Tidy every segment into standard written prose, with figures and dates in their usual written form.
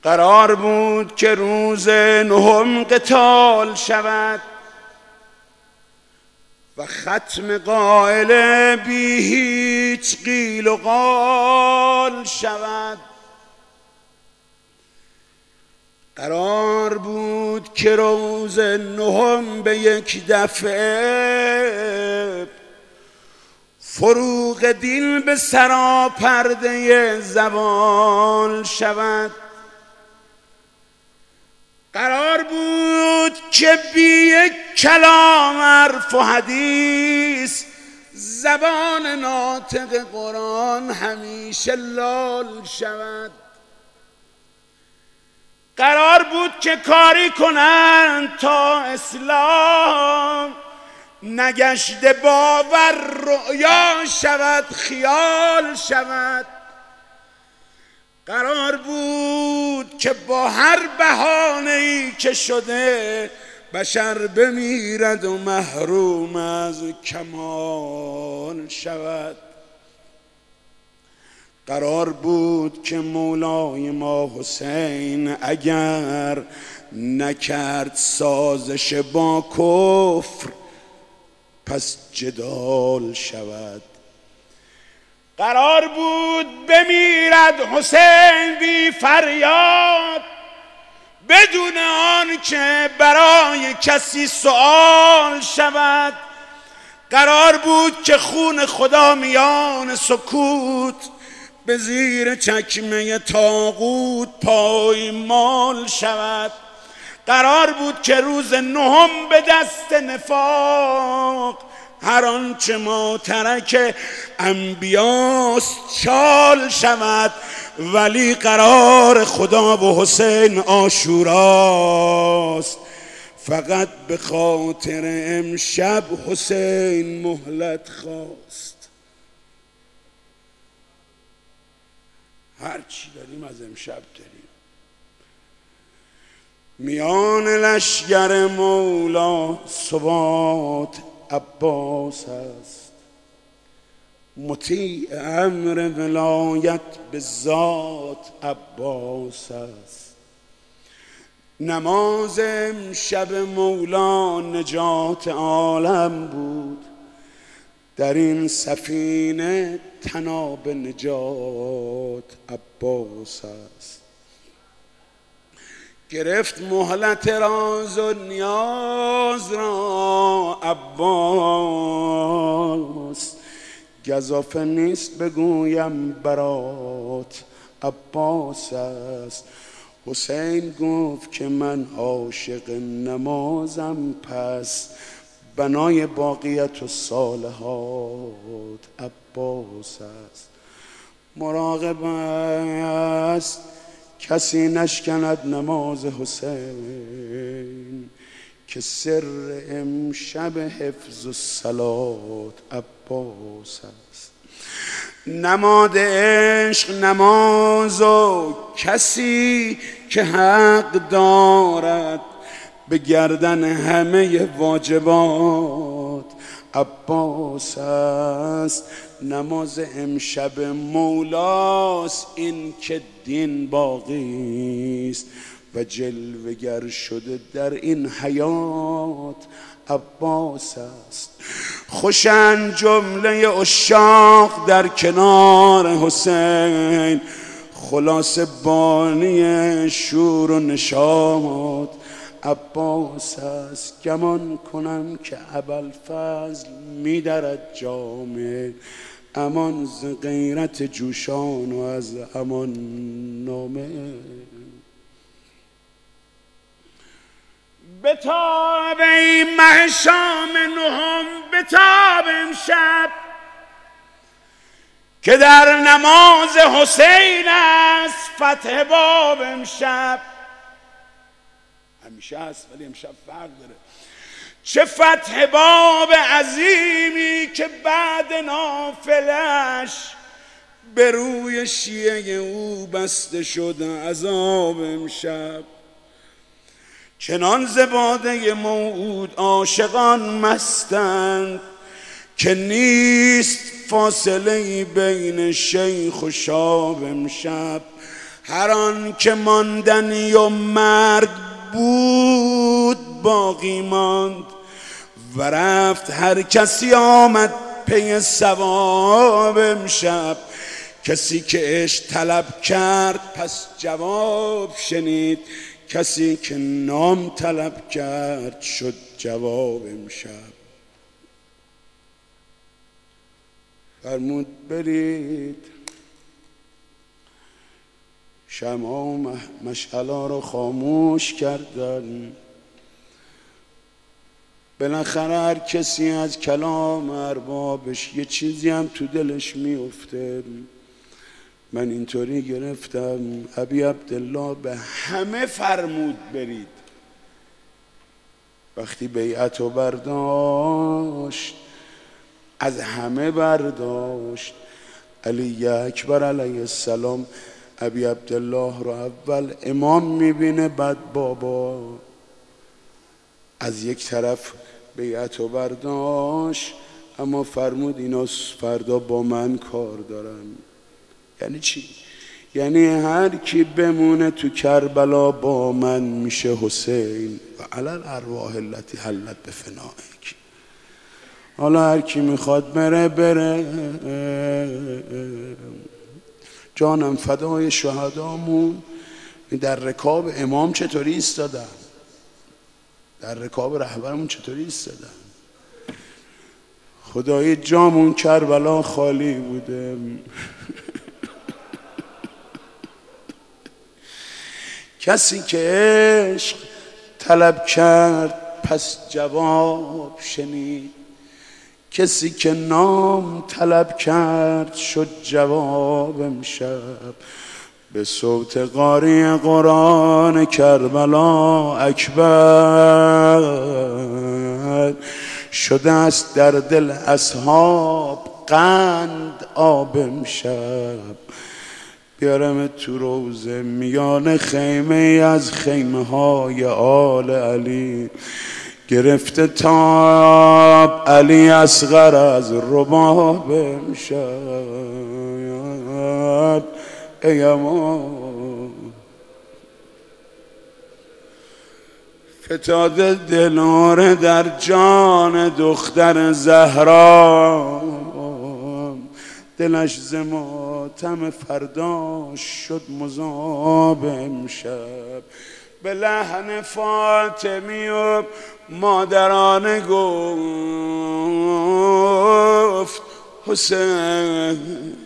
قرار بود که روز 9 قتال شود و ختم قائله بی هیچ قیل و قال شود. قرار بود که روز 9 به یک دفعه فروغ دین به سراپرده زوال شود. قرار بود که بی یک کلام حرف و حدیث زبان ناطق قرآن همیشه لال شود. قرار بود که کاری کنند تا اسلام نگشته باور رؤیا شود، خیال شود. قرار بود که با هر بهانه‌ای که شده بشر بمیرد و محروم از کمال شود. قرار بود که مولای ما حسین اگر نکرد سازش با کفر پس جدال شود. قرار بود بمیرد حسین بی فریاد بدون آن که برای کسی سؤال شود. قرار بود که خون خدا میان سکوت به زیر چکمه طاغوت پایمال شود. قرار بود که روز 9 به دست نفاق هر آنچه ما ترک انبیاست چال شود. ولی قرار خدا و حسین عاشوراست، فقط به خاطر امشب حسین مهلت خواست. هر چی داریم از امشب داریم. میان لشگر مولا ثبات عباس است، مطیع امر ولایت به ذات عباس است. نماز امشب مولا نجات عالم بود، در این سفینه طناب نجات عباس است. گرفت مهلت راز و نیاز را عباس، گزافه نیست بگویم برات عباس است. حسین گفت که من عاشق نمازم، پس بنای باقیت و صالحات عباس است. مراقب است کسی نشکند نماز حسین، که سر امشب حفظ و صلات عباس است. نماد عشق نماز و کسی که حق دارد به گردن همه واجبات عباس است. نماز امشب مولاست، این که دین باقی است و جلوگر شده در این حیات عباس است. خوشن جمله عشاق در کنار حسین، خلاصه بانی شور و نشاط عباس است. گمان کنم که ابوالفضل می‌درد جامه، امان ز غیرت جوشان و از همان نامه. بتاب ای مه شام 9، بتاب امشب که در نماز حسین است فتح باب امشب. همیشه هست ولی امشب فرق داره. چه فتح باب عظیمی که بعد نافلش به روی شیعه او بسته شده عذاب امشب. چنان ز باده موعود عاشقان مستند که نیست فاصله بین شیخ و شاب امشب. هر آن که ماندنی و مرگ بود باقی ماند و رفت هر کسی آمد پی ثواب امشب. کسی که عشق طلب کرد پس جواب شنید، کسی که نام طلب کرد شد جواب امشب. فرمود برید شمع و مشعلا رو خاموش کردن. بالاخره هر کسی از کلام اربابش یه چیزی هم تو دلش میفته. من اینطوری گرفتم ابی عبدالله به همه فرمود برید. وقتی بیعت رو برداشت از همه برداشت. علی اکبر علیه السلام ابی عبدالله رو اول امام میبینه، بعد بابا. از یک طرف بیعت رو برداشت اما فرمود اینا فردا با من کار دارن. یعنی چی؟ یعنی هر کی بمونه تو کربلا با من میشه حسین و علی الارواح التي حلت بفنائک. حالا هر کی میخواد بره بره، جانم فدای شهدامون. در رکاب امام چطوری ایستادن، در رکاب رهبرمون چطوری ایستادن. خدای جامون کربلا خالی بوده. کسی که عشق طلب کرد پس جواب شنید، کسی که نام طلب کرد شد جواب امشب. به صوت قاری قرآن کربلا اکبر شده است در دل اصحاب قند آب امشب. بیارم تو روزه میان خیمه از خیمه های آل علی، گرفته تاب علی اصغر از رباب امشب. ای امان فتاده دلاره در جان دختر زهرا، دلش ز ماتم فرداش شد مذاب امشب. به لحن فاطمی و مادرانه گفت حسین،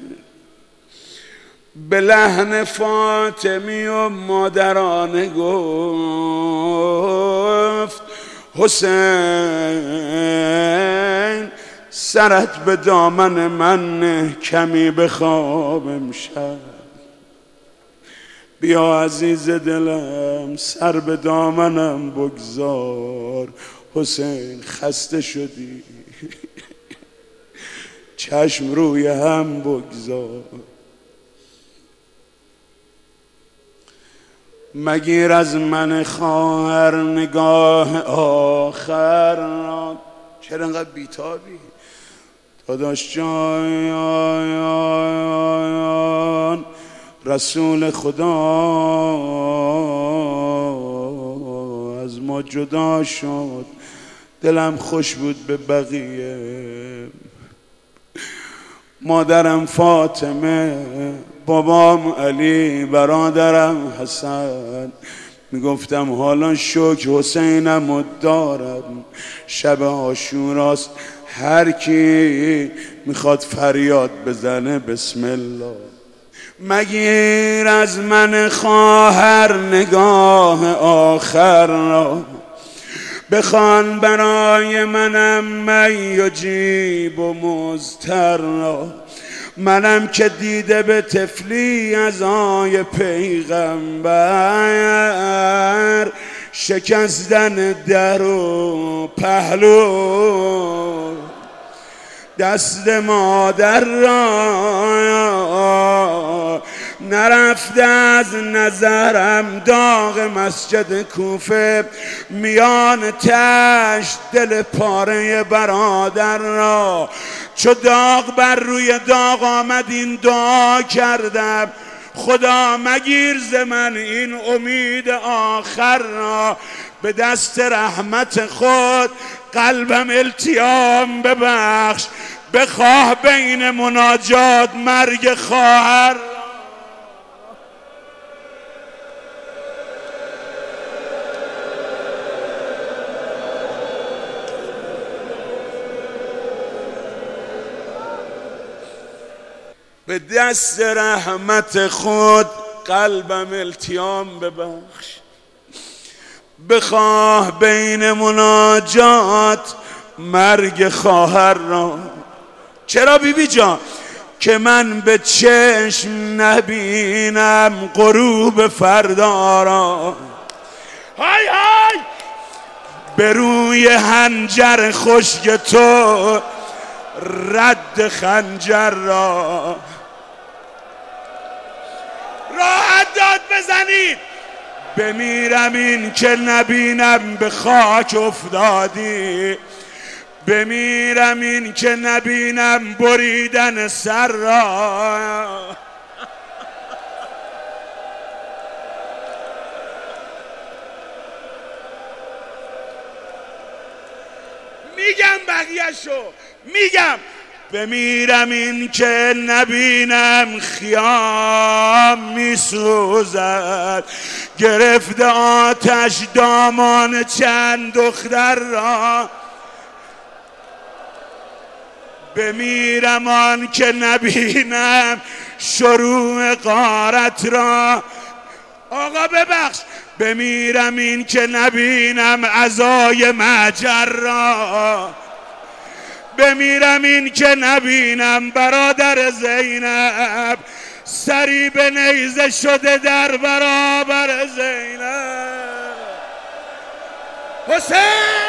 به لحن فاطمی و مادرانه گفت حسین، سرت به دامن من نه کمی بخواب امشب. بیا عزیز دلم سر به دامنم بگذار. حسین خسته شدی چشم روی هم بگذار. مگیر از من خواهر نگاه آخر را. چرا انقدر بیتابی داداش جان؟ رسول خدا از ما جدا شد، دلم خوش بود به بقیه. مادرم فاطمه، بابام علی، برادرم حسن. میگفتم حالا شکر حسینم دارم. شب عاشوراست، هر کی میخواد فریاد بزنه بسم الله. مگیر از من خواهر نگاه آخر را، بخوان برای منم من یجیب و مضطر را. منم که دیده به طفلی ازای پیغمبر، شکستن در و پهلو دست مادر را. نرفته از نظرم داغ مسجد کوفه، میان تشت دل پاره برادر را. چو داغ بر روی داغ آمد این دعا کردم، خدا مگیر ز من این امید آخر را، به دست رحمت خود قلبم التیام ببخش، بخواه بین مناجات مرگ خواهر. به دست رحمت خود قلبم التیام ببخش، بخواه بین مناجات مرگ خواهر را. چرا بیبی جان؟ که من به چشم نبینم غروب فردا را، های های به روی حنجر خشک تو رد خنجر را. راحت داد بزنید. بمیرم این که نبینم به خاک افتادی، بمیرم این که نبینم بریدن سر را. میگم بقیه‌شو میگم. بمیرم این که نبینم خیام میسوزد، گرفته آتش دامان چند دختر را. بمیرم آن که نبینم شروع غارت را. آقا ببخش. بمیرم این که نبینم عزای مهجر را. بمیرم این که نبینم برادر زینب سری به نیزه شده در برابر زینب. حسین